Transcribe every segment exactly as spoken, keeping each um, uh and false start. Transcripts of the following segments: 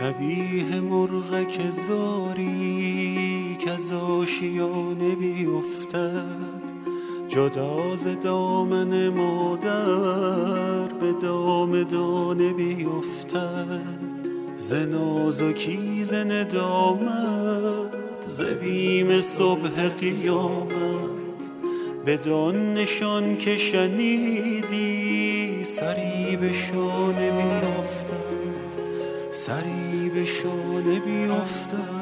شبیه مرغک زاری که از آشیانه بیفتد، جدا ز دامن مادر به دام دانه بیفتد. ز نازکی ز ندامت ز بیم صبح قیامت، بدان نشان که شنیدی سری به شانه بیفتد، سری به شانه بیفتد.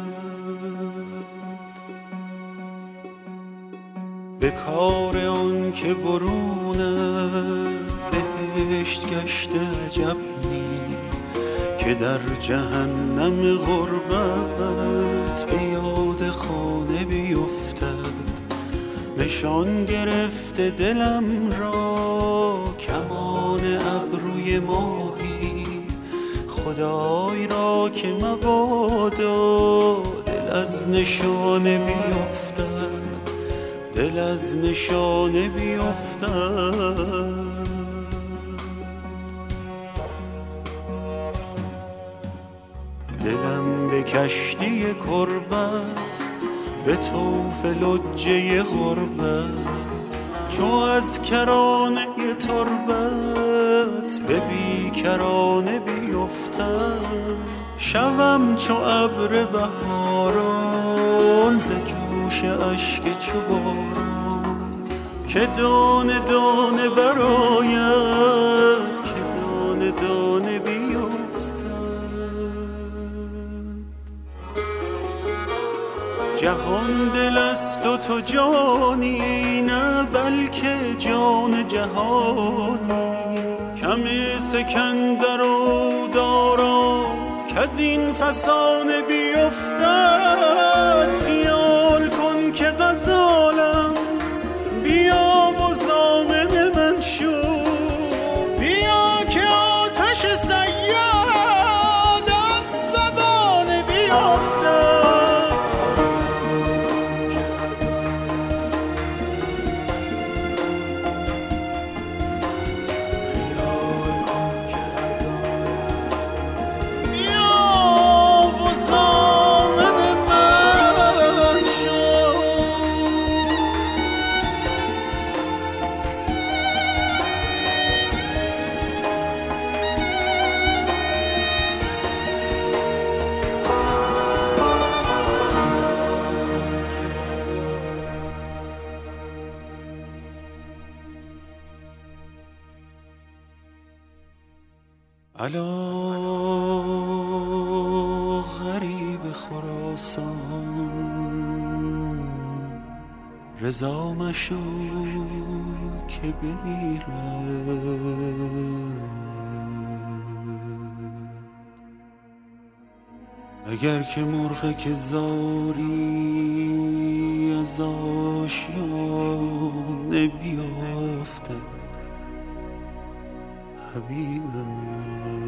به کار آن که برون است بهشت گشته عجب نی، که در جهنم غربت به یاد خانه بیفتد. نشان گرفته دلم را کمان ابروی ماهی، خدای را که مبادا دل از نشانه بیفتد، دل از نشانه بیفتد. دلم به کشتی کربت به طوف لجه غربت، چو از کرانه تربت به بیکرانه بیفتد. شوم چو ابر بهاران ز جوش اشک چو باران، که دانه دانه برآید، که دانه دانه بیفتد. جهان دل است و تو جانی، نه بلکه جان جهانی. کم سکندر و دارا کز این فسانه بیفتد. خیال کن که غزالم بیا و ضامن من شو، بیا که آتش صیاد از زبان بیفتد. الا غریب خراسان، رضا مشو که بمیرد. اگر که مرغ که زاری از آشیانه بیافته، حبیب من